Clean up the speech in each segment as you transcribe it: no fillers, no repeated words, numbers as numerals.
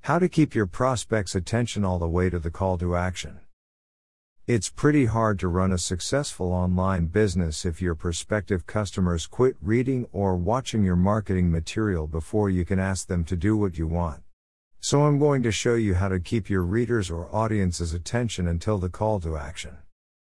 How to keep your prospects' attention all the way to the call to action. It's pretty hard to run a successful online business if your prospective customers quit reading or watching your marketing material before you can ask them to do what you want. So I'm going to show you how to keep your readers' or audience's attention until the call to action.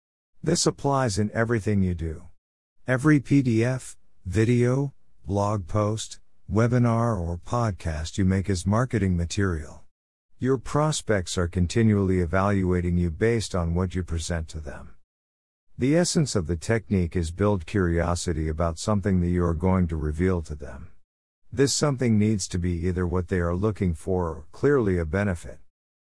This applies in everything you do. Every PDF, video, blog post, webinar or podcast you make is marketing material. Your prospects are continually evaluating you based on what you present to them. The essence of the technique is build curiosity about something that you are going to reveal to them. This something needs to be either what they are looking for or clearly a benefit.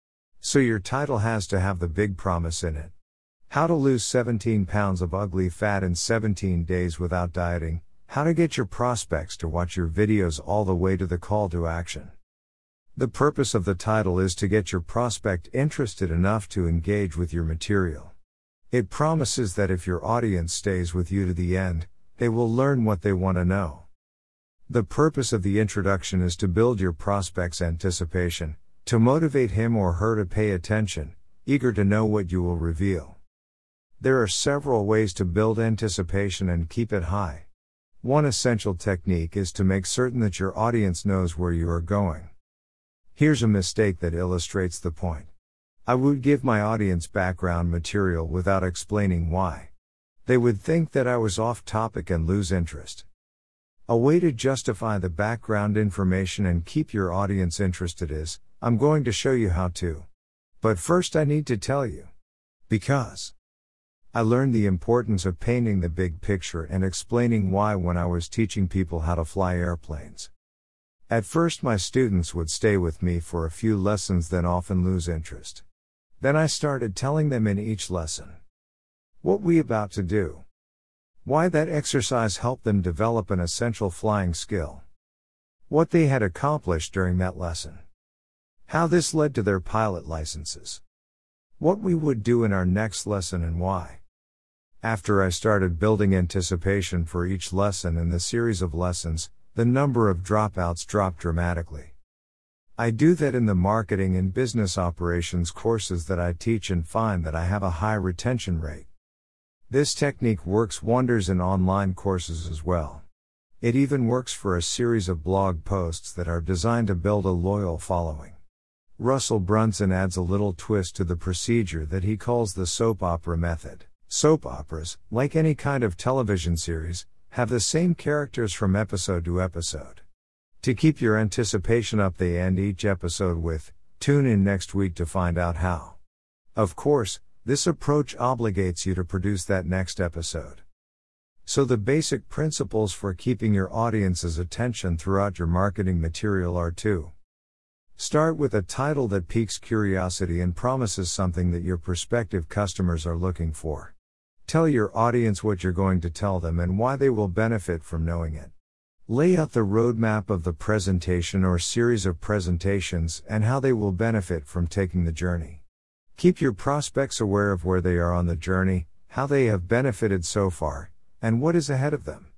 So your title has to have the big promise in it. How to lose 17 pounds of ugly fat in 17 days without dieting. How to get your prospects to watch your videos all the way to the call to action. The purpose of the title is to get your prospect interested enough to engage with your material. It promises that if your audience stays with you to the end, they will learn what they want to know. The purpose of the introduction is to build your prospect's anticipation, to motivate him or her to pay attention, eager to know what you will reveal. There are several ways to build anticipation and keep it high. One essential technique is to make certain that your audience knows where you are going. Here's a mistake that illustrates the point. I would give my audience background material without explaining why. They would think that I was off topic and lose interest. A way to justify the background information and keep your audience interested is, I'm going to show you how to. But first I need to tell you. Because I learned the importance of painting the big picture and explaining why when I was teaching people how to fly airplanes. At first my students would stay with me for a few lessons, then often lose interest. Then I started telling them in each lesson what we about to do. Why that exercise helped them develop an essential flying skill. What they had accomplished during that lesson. How this led to their pilot licenses. What we would do in our next lesson and why. After I started building anticipation for each lesson in the series of lessons, the number of dropouts dropped dramatically. I do that in the marketing and business operations courses that I teach and find that I have a high retention rate. This technique works wonders in online courses as well. It even works for a series of blog posts that are designed to build a loyal following. Russell Brunson adds a little twist to the procedure that he calls the soap opera method. Soap operas, like any kind of television series, have the same characters from episode to episode. To keep your anticipation up, they end each episode with, "Tune in next week to find out how." Of course, this approach obligates you to produce that next episode. So the basic principles for keeping your audience's attention throughout your marketing material are to start with a title that piques curiosity and promises something that your prospective customers are looking for. Tell your audience what you're going to tell them and why they will benefit from knowing it. Lay out the roadmap of the presentation or series of presentations and how they will benefit from taking the journey. Keep your prospects aware of where they are on the journey, how they have benefited so far, and what is ahead of them.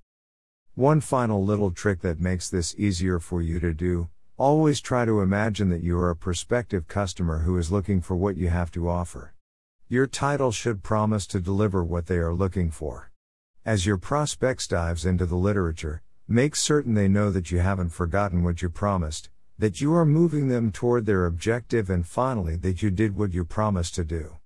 One final little trick that makes this easier for you to do: always try to imagine that you are a prospective customer who is looking for what you have to offer. Your title should promise to deliver what they are looking for. As your prospects dives into the literature, make certain they know that you haven't forgotten what you promised, that you are moving them toward their objective, and finally that you did what you promised to do.